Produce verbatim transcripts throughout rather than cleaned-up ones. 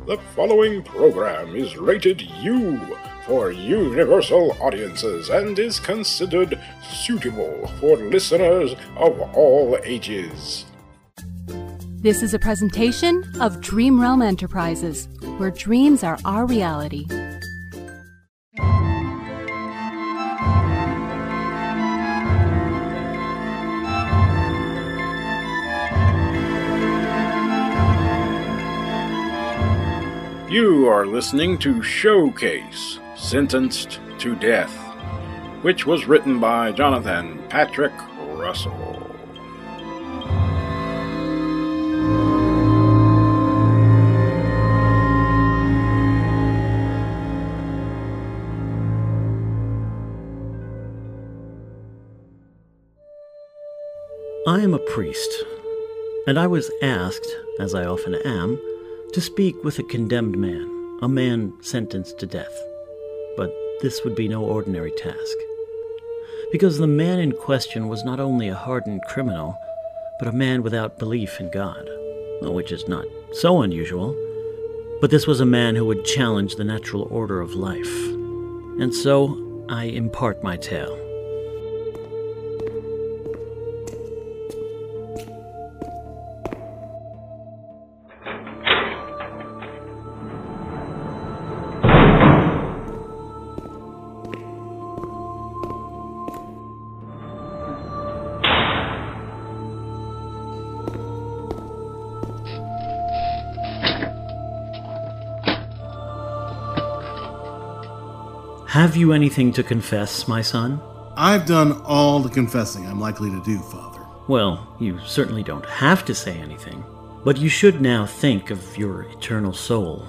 The following program is rated U for universal audiences and is considered suitable for listeners of all ages. This is a presentation of Dream Realm Enterprises, where dreams are our reality. You are listening to Showcase, Sentenced to Death, which was written by Jonathan Patrick Russell. I am a priest, and I was asked, as I often am, to speak with a condemned man, a man sentenced to death. But this would be no ordinary task, because the man in question was not only a hardened criminal, but a man without belief in God, which is not so unusual, but this was a man who would challenge the natural order of life. And so I impart my tale. Have you anything to confess, my son? I've done all the confessing I'm likely to do, Father. Well, you certainly don't have to say anything, but you should now think of your eternal soul.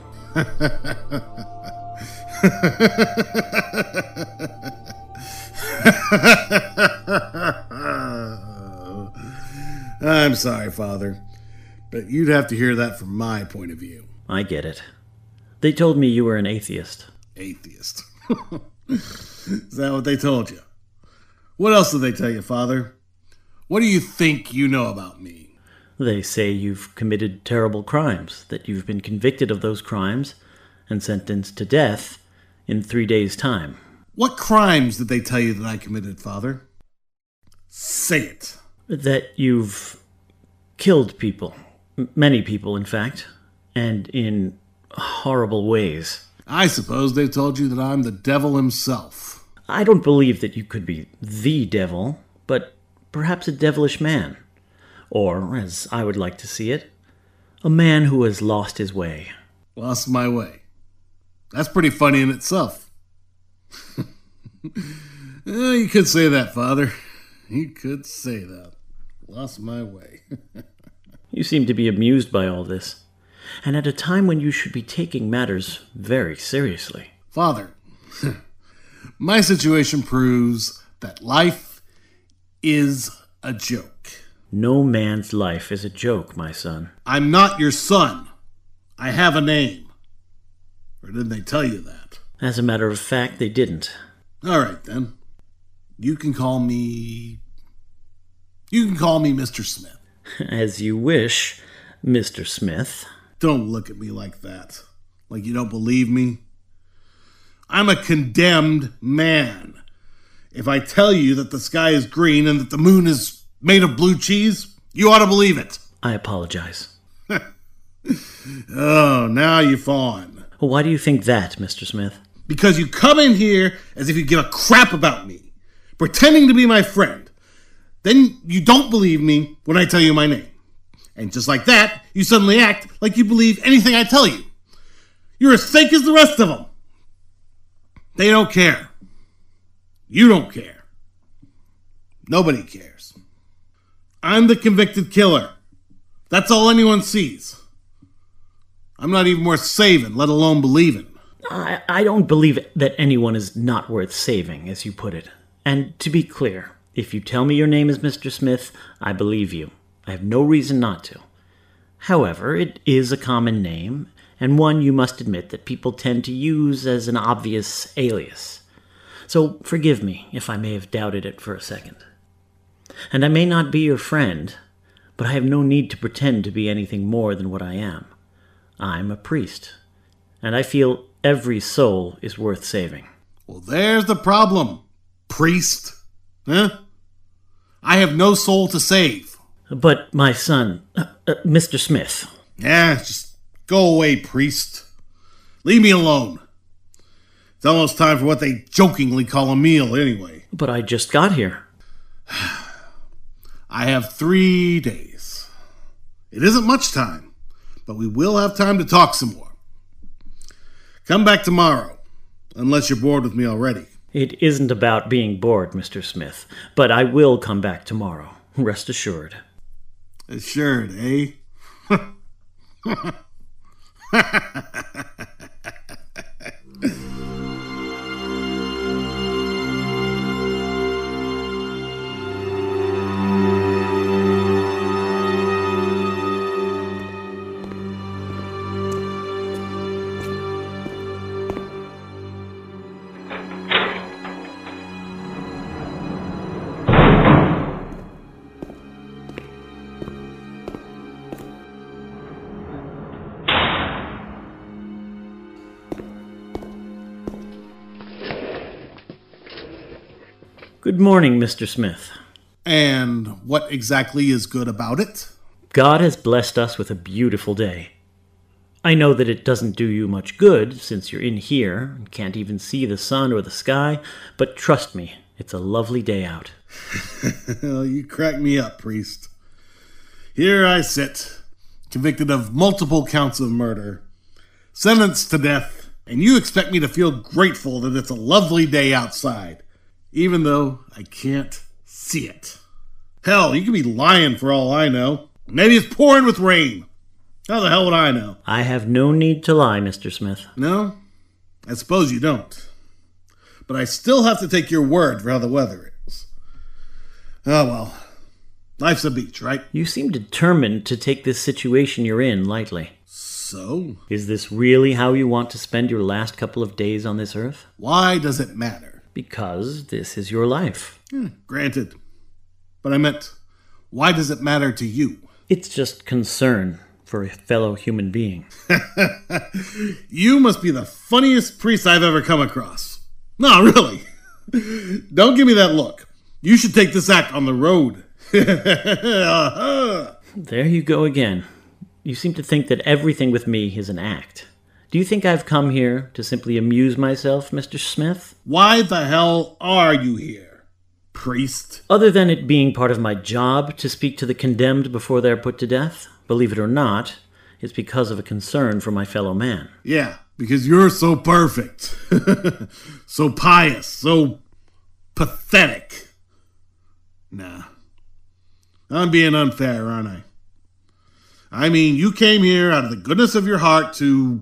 I'm sorry, Father, but you'd have to hear that from my point of view. I get it. They told me you were an atheist. Atheist. Is that what they told you? What else did they tell you, Father? What do you think you know about me? They say you've committed terrible crimes, that you've been convicted of those crimes and sentenced to death in three days' time. What crimes did they tell you that I committed, Father? Say it. That you've killed people. M- many people, in fact. And in horrible ways. I suppose they told you that I'm the devil himself. I don't believe that you could be the devil, but perhaps a devilish man. Or, as I would like to see it, a man who has lost his way. Lost my way. That's pretty funny in itself. Well, you could say that, Father. You could say that. Lost my way. You seem to be amused by all this, and at a time when you should be taking matters very seriously. Father, my situation proves that life is a joke. No man's life is a joke, my son. I'm not your son. I have a name. Or didn't they tell you that? As a matter of fact, they didn't. All right, then. You can call me... You can call me Mister Smith. As you wish, Mister Smith. Don't look at me like that. Like you don't believe me. I'm a condemned man. If I tell you that the sky is green and that the moon is made of blue cheese, you ought to believe it. I apologize. Oh, now you're fawing. Well, why do you think that, Mister Smith? Because you come in here as if you give a crap about me, pretending to be my friend. Then you don't believe me when I tell you my name. And just like that, you suddenly act like you believe anything I tell you. You're as fake as the rest of them. They don't care. You don't care. Nobody cares. I'm the convicted killer. That's all anyone sees. I'm not even worth saving, let alone believing. I, I don't believe that anyone is not worth saving, as you put it. And to be clear, if you tell me your name is Mister Smith, I believe you. I have no reason not to. However, it is a common name, and one you must admit that people tend to use as an obvious alias. So forgive me if I may have doubted it for a second. And I may not be your friend, but I have no need to pretend to be anything more than what I am. I'm a priest, and I feel every soul is worth saving. Well, there's the problem, priest. Huh? I have no soul to save. But my son, uh, uh, Mister Smith... Yeah, just go away, priest. Leave me alone. It's almost time for what they jokingly call a meal, anyway. But I just got here. I have three days. It isn't much time, but we will have time to talk some more. Come back tomorrow, unless you're bored with me already. It isn't about being bored, Mister Smith, but I will come back tomorrow. Rest assured. Assured, eh? Good morning, Mister Smith. And what exactly is good about it? God has blessed us with a beautiful day. I know that it doesn't do you much good, since you're in here and can't even see the sun or the sky, but trust me, it's a lovely day out. You crack me up, priest. Here I sit, convicted of multiple counts of murder, sentenced to death, and you expect me to feel grateful that it's a lovely day outside, even though I can't see it. Hell, you could be lying for all I know. Maybe it's pouring with rain. How the hell would I know? I have no need to lie, Mister Smith. No? I suppose you don't. But I still have to take your word for how the weather is. Oh well. Life's a beach, right? You seem determined to take this situation you're in lightly. So? Is this really how you want to spend your last couple of days on this earth? Why does it matter? Because this is your life. Hmm, granted. But I meant, why does it matter to you? It's just concern for a fellow human being. You must be the funniest priest I've ever come across. No, really. Don't give me that look. You should take this act on the road. There you go again. You seem to think that everything with me is an act. Do you think I've come here to simply amuse myself, Mister Smith? Why the hell are you here, priest? Other than it being part of my job to speak to the condemned before they're put to death, believe it or not, it's because of a concern for my fellow man. Yeah, because you're so perfect. So pious, so pathetic. Nah. I'm being unfair, aren't I? I mean, you came here out of the goodness of your heart to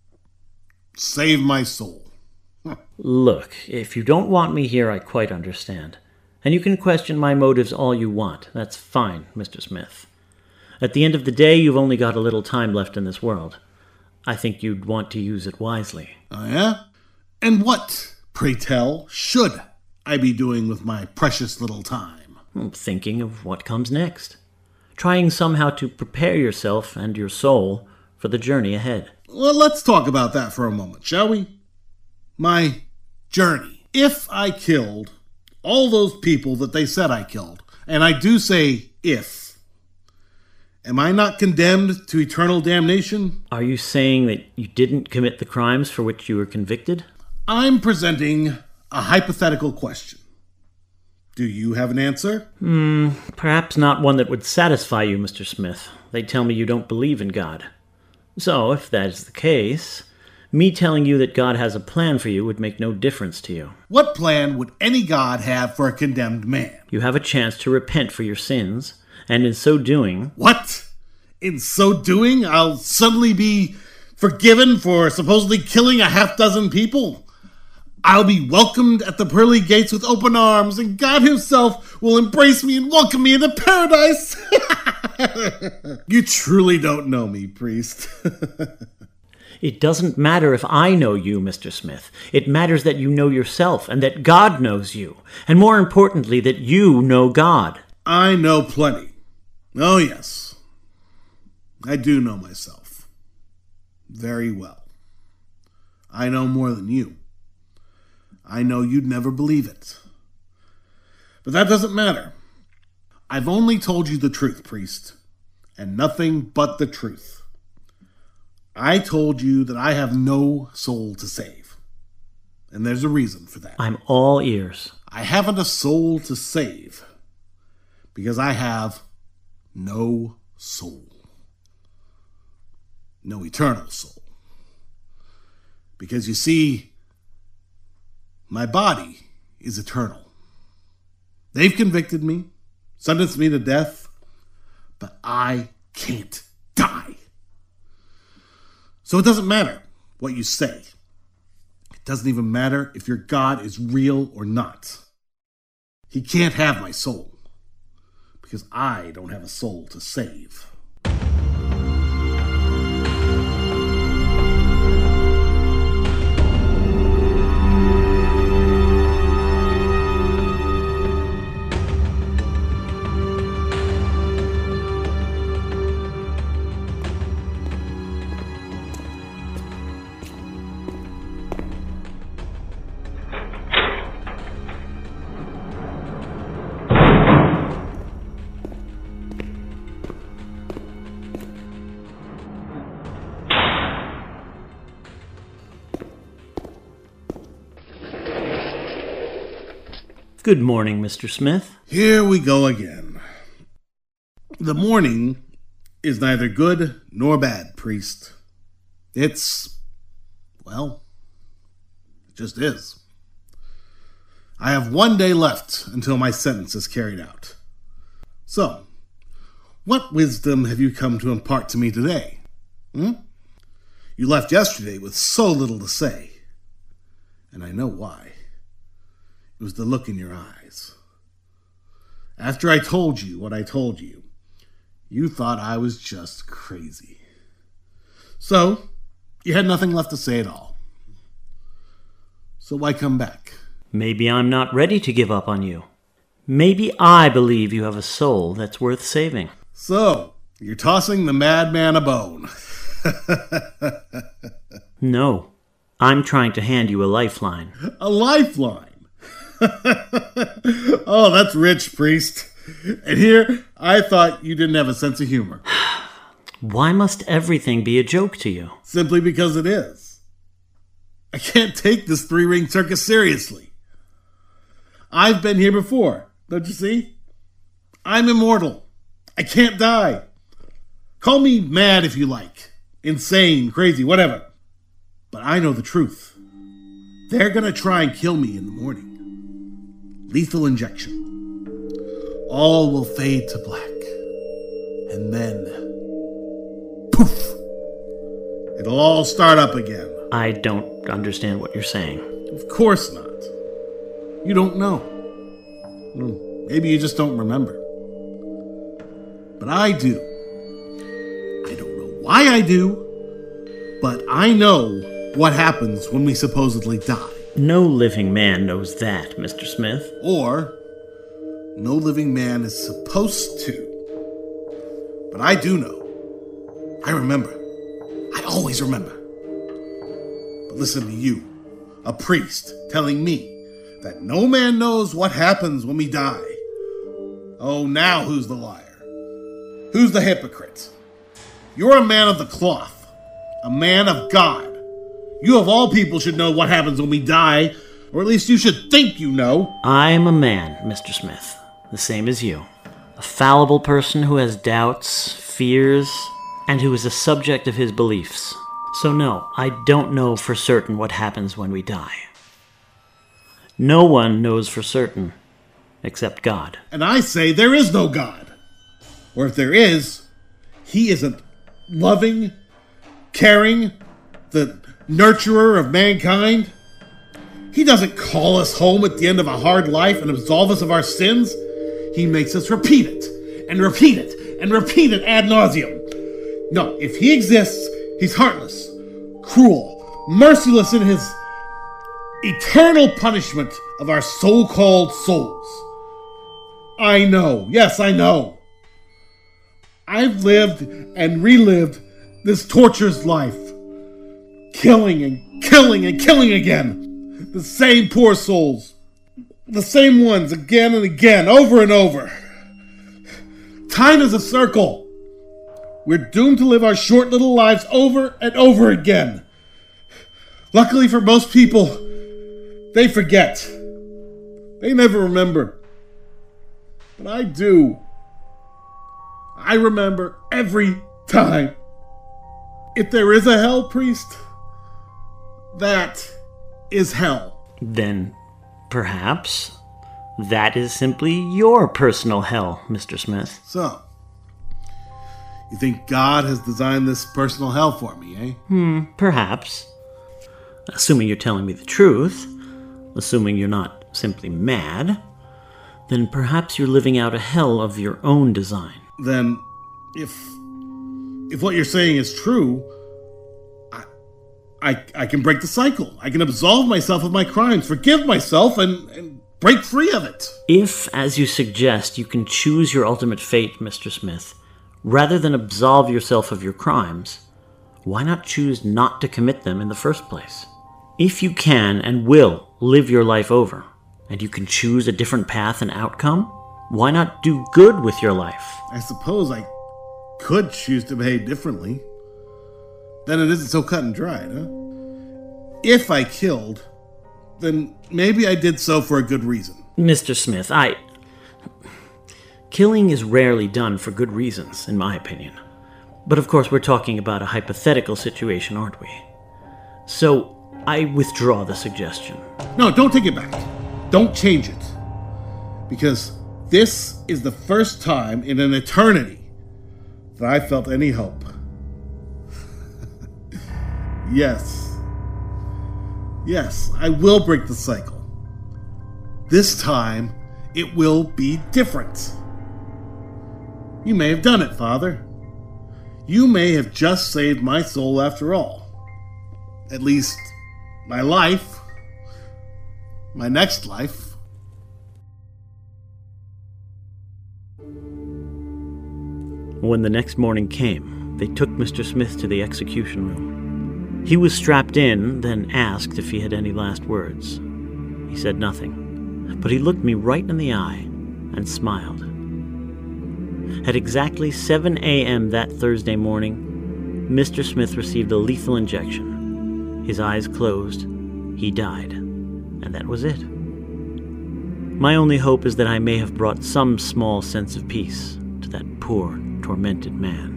save my soul. Look, if you don't want me here, I quite understand. And you can question my motives all you want. That's fine, Mister Smith. At the end of the day, you've only got a little time left in this world. I think you'd want to use it wisely. Oh, yeah? And what, pray tell, should I be doing with my precious little time? Thinking of what comes next. Trying somehow to prepare yourself and your soul for the journey ahead. Well, let's talk about that for a moment, shall we? My journey. If I killed all those people that they said I killed, and I do say if, am I not condemned to eternal damnation? Are you saying that you didn't commit the crimes for which you were convicted? I'm presenting a hypothetical question. Do you have an answer? Hmm, perhaps not one that would satisfy you, Mister Smith. They tell me you don't believe in God. So, if that is the case, me telling you that God has a plan for you would make no difference to you. What plan would any God have for a condemned man? You have a chance to repent for your sins, and in so doing... What? In so doing, I'll suddenly be forgiven for supposedly killing a half dozen people? I'll be welcomed at the pearly gates with open arms, and God himself will embrace me and welcome me into paradise. You truly don't know me, priest. It doesn't matter if I know you, Mister Smith. It matters that you know yourself, and that God knows you. And more importantly, that you know God. I know plenty. Oh, yes. I do know myself. Very well. I know more than you. I know you'd never believe it. But that doesn't matter. I've only told you the truth, priest, and nothing but the truth. I told you that I have no soul to save. And there's a reason for that. I'm all ears. I haven't a soul to save because I have no soul. No eternal soul. Because you see, my body is eternal. They've convicted me, sentenced me to death, but I can't die. So it doesn't matter what you say. It doesn't even matter if your God is real or not. He can't have my soul, because I don't have a soul to save. Good morning, Mister Smith. Here we go again. The morning is neither good nor bad, priest. It's, well, it just is. I have one day left until my sentence is carried out. So, what wisdom have you come to impart to me today? Hmm? You left yesterday with so little to say, and I know why. It was the look in your eyes. After I told you what I told you, you thought I was just crazy. So, you had nothing left to say at all. So why come back? Maybe I'm not ready to give up on you. Maybe I believe you have a soul that's worth saving. So, you're tossing the madman a bone. No, I'm trying to hand you a lifeline. A lifeline? Oh, that's rich, priest. And here, I thought you didn't have a sense of humor. Why must everything be a joke to you? Simply because it is. I can't take this three-ring circus seriously. I've been here before, don't you see? I'm immortal. I can't die. Call me mad if you like. Insane, crazy, whatever. But I know the truth. They're gonna try and kill me in the morning. Lethal injection. All will fade to black. And then, poof! It'll all start up again. I don't understand what you're saying. Of course not. You don't know. Well, maybe you just don't remember. But I do. I don't know why I do, but I know what happens when we supposedly die. No living man knows that, Mister Smith. Or, no living man is supposed to. But I do know. I remember. I always remember. But listen to you, a priest, telling me that no man knows what happens when we die. Oh, now who's the liar? Who's the hypocrite? You're a man of the cloth, a man of God. You of all people should know what happens when we die, or at least you should think you know. I'm a man, Mister Smith, the same as you. A fallible person who has doubts, fears, and who is a subject of his beliefs. So no, I don't know for certain what happens when we die. No one knows for certain, except God. And I say there is no God. Or if there is, he isn't loving, caring, the nurturer of mankind. He doesn't call us home at the end of a hard life and absolve us of our sins. He makes us repeat it, and repeat it, and repeat it ad nauseum. No, if he exists, he's heartless, cruel, merciless in his eternal punishment of our so-called souls. I know, yes, I know. I've lived and relived this torturous life, killing and killing killing and killing again. The same poor souls. The same ones again and again, over and over. Time is a circle. We're doomed to live our short little lives over and over again. Luckily for most people, they forget. They never remember. But I do. I remember every time. If there is a hell, priest, that is hell. Then, perhaps, that is simply your personal hell, Mister Smith. So, you think God has designed this personal hell for me, eh? Hmm, perhaps. Assuming you're telling me the truth, assuming you're not simply mad, then perhaps you're living out a hell of your own design. Then, if if what you're saying is true, I, I, I can break the cycle. I can absolve myself of my crimes, forgive myself, and, and break free of it. If, as you suggest, you can choose your ultimate fate, Mister Smith, rather than absolve yourself of your crimes, why not choose not to commit them in the first place? If you can and will live your life over, and you can choose a different path and outcome, why not do good with your life? I suppose I could choose to behave differently. Then it isn't so cut and dried, huh? If I killed, then maybe I did so for a good reason. Mister Smith, I... Killing is rarely done for good reasons, in my opinion. But of course we're talking about a hypothetical situation, aren't we? So, I withdraw the suggestion. No, don't take it back. Don't change it. Because this is the first time in an eternity that I felt any hope. Yes. Yes, I will break the cycle. This time, it will be different. You may have done it, Father. You may have just saved my soul after all. At least, my life. My next life. When the next morning came, they took Mister Smith to the execution room. He was strapped in, then asked if he had any last words. He said nothing, but he looked me right in the eye and smiled. At exactly seven a.m. that Thursday morning, Mister Smith received a lethal injection. His eyes closed, he died, and that was it. My only hope is that I may have brought some small sense of peace to that poor, tormented man.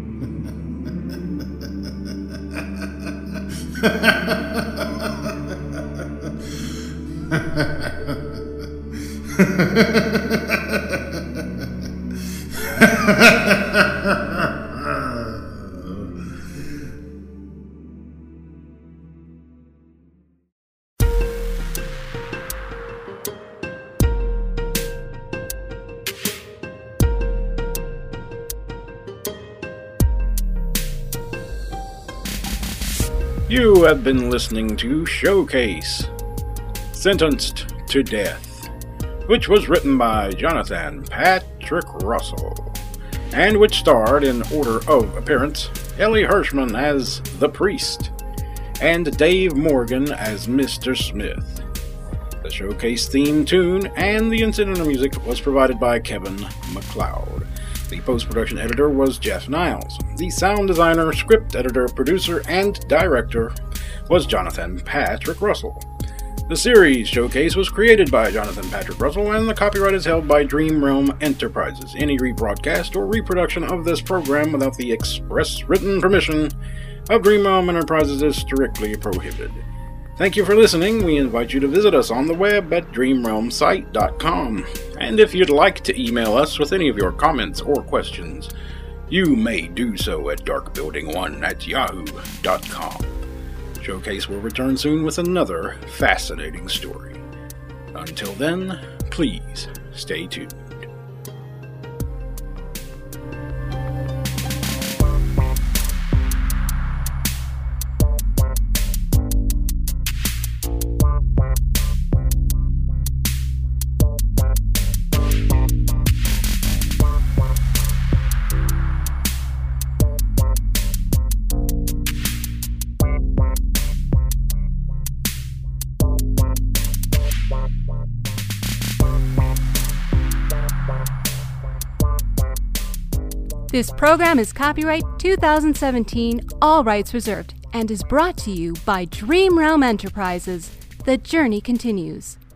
You have been listening to Showcase, Sentenced to Death, which was written by Jonathan Patrick Russell, and which starred, in order of appearance, Ellie Hirschman as the priest, and Dave Morgan as Mister Smith. The Showcase theme tune and the incidental music was provided by Kevin MacLeod. The post-production editor was Jeff Niles. The sound designer, script editor, producer, and director was Jonathan Patrick Russell. The series Showcase was created by Jonathan Patrick Russell, and the copyright is held by Dream Realm Enterprises. Any rebroadcast or reproduction of this program without the express written permission of Dream Realm Enterprises is strictly prohibited. Thank you for listening. We invite you to visit us on the web at dream realm site dot com. And if you'd like to email us with any of your comments or questions, you may do so at dark building one at yahoo dot com. Showcase will return soon with another fascinating story. Until then, please stay tuned. This program is copyright two thousand seventeen, all rights reserved, and is brought to you by Dream Realm Enterprises. The journey continues.